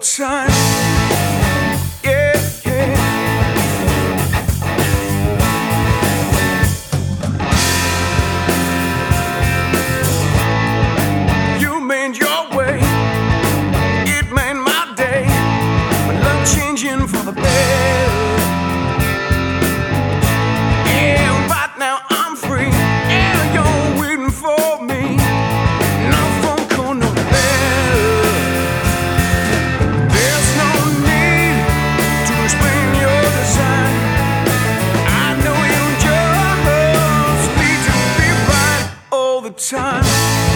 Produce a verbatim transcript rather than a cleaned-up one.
time. Yeah, yeah. You made your way, it made my day. My love changing for the better. Yeah, right now I'm free, and you're waiting for me. No phone call, no letter. There's no need to explain your design. I know you just need to be right all the time.